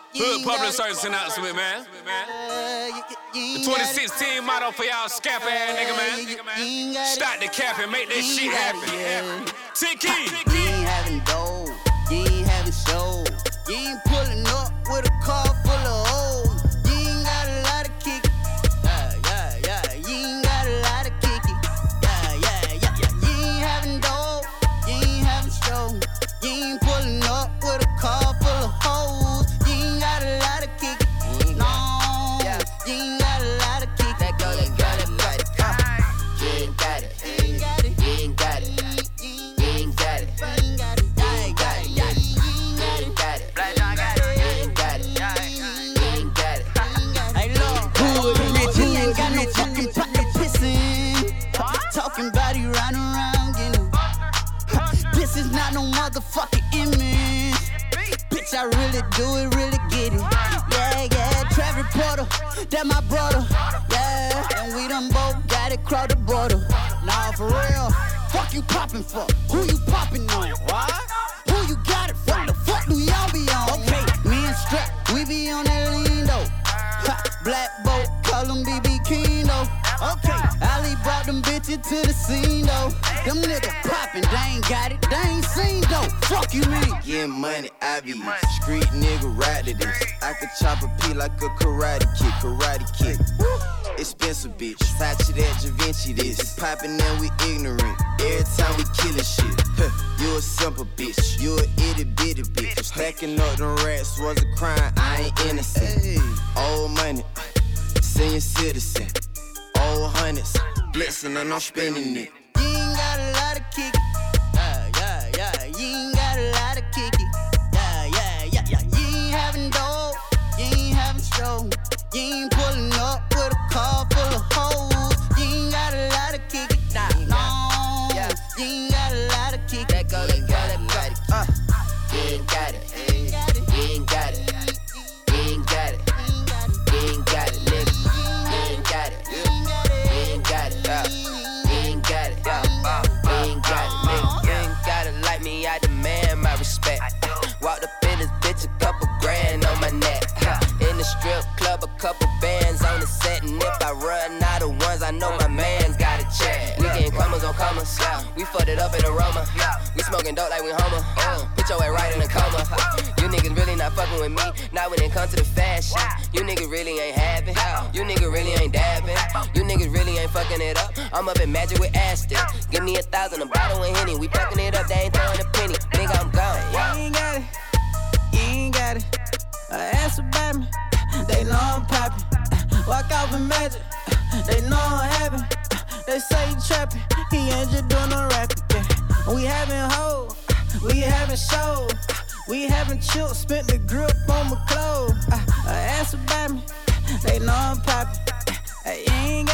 Hood public service announcement, man. The 2016 motto for y'all scamper ass nigga, man. Start the cap and make this shit happen. Tiki. You ain't having dough, you ain't having show. You ain't pulling up with a car full of hoes. You ain't got a lot of kick it. Yeah. You ain't got a lot of kick it. Yeah. You ain't having dough, you ain't having show. You ain't pulling up with a car full of hoes. You ain't got a lot of kick it. No, you ain't got a lot of kick it. Let go, let it. You ain't got it. You ain't got it. You ain't got it. Talking about you riding around getting. This is not no motherfucking image. Bitch, I really do it, really get it. Yeah. Travis Porter, that my brother. Yeah, and we done both got it cross the border. Nah, for real. Fuck you poppin' for? Who you poppin' on? What? Who you got it for? The fuck do y'all be on? Okay, me and Strap, we be on that lean though. Black boat, call them BB King though. Okay, Ali brought them bitches to the scene though. Them niggas poppin', they ain't got it, they ain't seen though. Fuck you mean? Getting money, I be street nigga ride to this. I could chop a P like a karate kick. Expensive bitch, Sachi that Da Vinci this. Poppin' and we ignorant, every time we killin' shit. You a simple bitch, you a itty bitty bitch. Stacking up them rats was a crime, I ain't innocent. Old money, senior citizen. Old hundreds, blitzing and I'm spending it. You ain't got a lot of kick it. Yeah. You ain't got a lot of kick it. Yeah. You ain't having dough, you ain't having show. You ain't pulling up with a car full of hoes. You ain't got a lot of kick it. No, you ain't got a lot of kick it. Let go, let it. You ain't got it. You ain't got it. You ain't got it. You ain't got it, nigga. You ain't got it. You ain't got it. You ain't got it. You ain't got it, nigga. You ain't gotta like me, I demand my respect. Walked up in this bitch, a couple grand on my neck. In the strip club, a couple bands on the set. And if I run out of ones, I know my man's got a check. We getting commas on commas. We fucked it up in aroma. We smoking dope like we homo. Put your ass right in a coma. You niggas really not fucking with me. Not when it comes to the fashion. You niggas really ain't having. You niggas really ain't dabbing. You niggas really ain't fucking it up. I'm up in Magic with Aston. Give me 1,000, a bottle of Henny. We fucking it up, they ain't throwing a penny. Nigga, I'm gone. You ain't got it. You ain't got it. Ask about me. They know I'm poppin'. Walk out with Magic. They know I'm having. They say he trappin'. He ain't just doing no rapping. We having hoes. We having shows. We having chill. Spent the grip on my clothes. Ask about me. They know I'm poppin'. You ain't